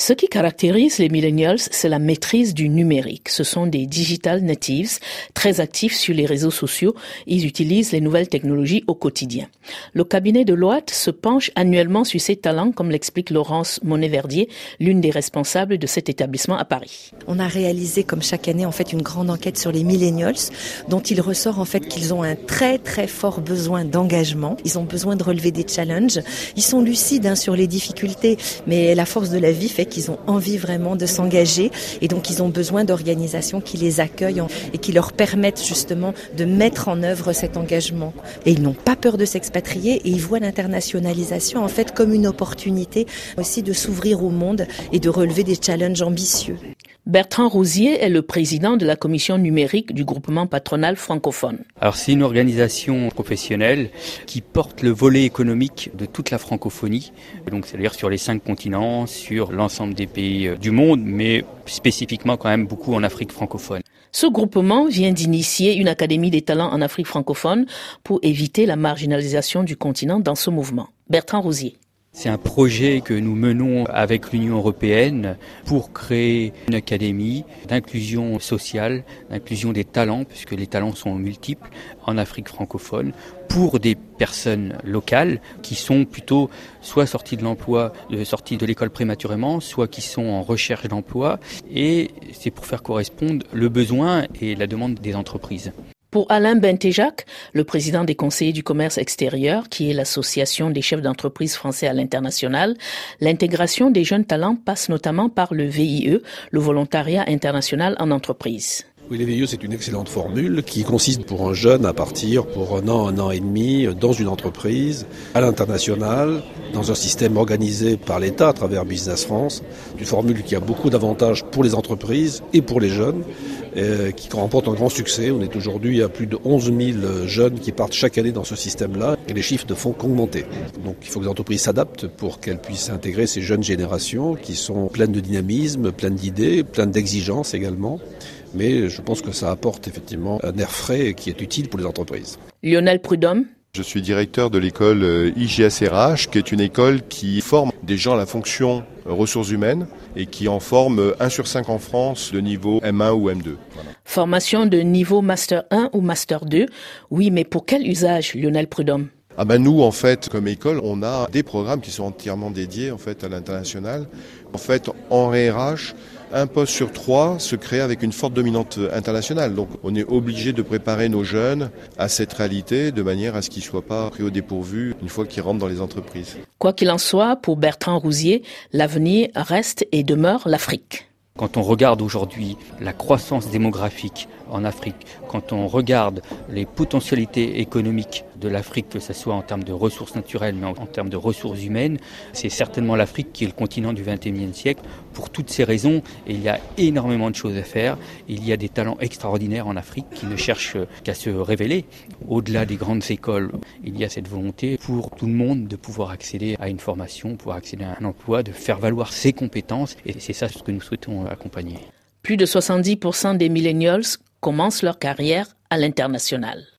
Ce qui caractérise les millennials, c'est la maîtrise du numérique. Ce sont des digital natives, très actifs sur les réseaux sociaux. Ils utilisent les nouvelles technologies au quotidien. Le cabinet de Deloitte se penche annuellement sur ces talents, comme l'explique Laurence Monet-Verdier, l'une des responsables de cet établissement à Paris. On a réalisé, comme chaque année, en fait, une grande enquête sur les millennials, dont il ressort en fait qu'ils ont un très très fort besoin d'engagement. Ils ont besoin de relever des challenges. Ils sont lucides sur les difficultés, mais la force de la vie fait qu'ils ont envie vraiment de s'engager et donc ils ont besoin d'organisations qui les accueillent et qui leur permettent justement de mettre en œuvre cet engagement. Et ils n'ont pas peur de s'expatrier et ils voient l'internationalisation en fait comme une opportunité aussi de s'ouvrir au monde et de relever des challenges ambitieux. Bertrand Rousier est le président de la commission numérique du groupement patronal francophone. Alors c'est une organisation professionnelle qui porte le volet économique de toute la francophonie, donc c'est-à-dire sur les 5 continents, sur l'ensemble des pays du monde, mais spécifiquement quand même beaucoup en Afrique francophone. Ce groupement vient d'initier une académie des talents en Afrique francophone pour éviter la marginalisation du continent dans ce mouvement. Bertrand Rousier. C'est un projet que nous menons avec l'Union européenne pour créer une académie d'inclusion sociale, d'inclusion des talents, puisque les talents sont multiples en Afrique francophone, pour des personnes locales qui sont plutôt soit sorties de l'emploi, sorties de l'école prématurément, soit qui sont en recherche d'emploi. Et c'est pour faire correspondre le besoin et la demande des entreprises. Pour Alain Bentéjac, le président des conseillers du commerce extérieur, qui est l'association des chefs d'entreprise français à l'international, l'intégration des jeunes talents passe notamment par le VIE, le volontariat international en entreprise. Oui, les VIE, c'est une excellente formule qui consiste pour un jeune à partir pour un an et demi dans une entreprise, à l'international, dans un système organisé par l'État à travers Business France. Une formule qui a beaucoup d'avantages pour les entreprises et pour les jeunes, qui remporte un grand succès. On est aujourd'hui à plus de 11 000 jeunes qui partent chaque année dans ce système-là et les chiffres ne font qu'augmenter. Donc il faut que les entreprises s'adaptent pour qu'elles puissent intégrer ces jeunes générations qui sont pleines de dynamisme, pleines d'idées, pleines d'exigences également. Mais je pense que ça apporte effectivement un air frais qui est utile pour les entreprises. Lionel Prudhomme. Je suis directeur de l'école IGSRH, qui est une école qui forme des gens à la fonction ressources humaines et qui en forme 1 sur 5 en France de niveau M1 ou M2. Voilà. Formation de niveau Master 1 ou Master 2. Oui, mais pour quel usage, Lionel Prudhomme ? Nous, en fait, comme école, on a des programmes qui sont entièrement dédiés en fait, à l'international. En fait, en RH, un poste sur 3 se crée avec une forte dominante internationale. Donc on est obligé de préparer nos jeunes à cette réalité de manière à ce qu'ils ne soient pas pris au dépourvu une fois qu'ils rentrent dans les entreprises. Quoi qu'il en soit, pour Bertrand Rousier, l'avenir reste et demeure l'Afrique. Quand on regarde aujourd'hui la croissance démographique en Afrique, quand on regarde les potentialités économiques de l'Afrique, que ce soit en termes de ressources naturelles, mais en termes de ressources humaines, c'est certainement l'Afrique qui est le continent du XXIe siècle. Pour toutes ces raisons, il y a énormément de choses à faire. Il y a des talents extraordinaires en Afrique qui ne cherchent qu'à se révéler. Au-delà des grandes écoles, il y a cette volonté pour tout le monde de pouvoir accéder à une formation, pouvoir accéder à un emploi, de faire valoir ses compétences. Et c'est ça ce que nous souhaitons accompagner. Plus de 70% des millennials commencent leur carrière à l'international.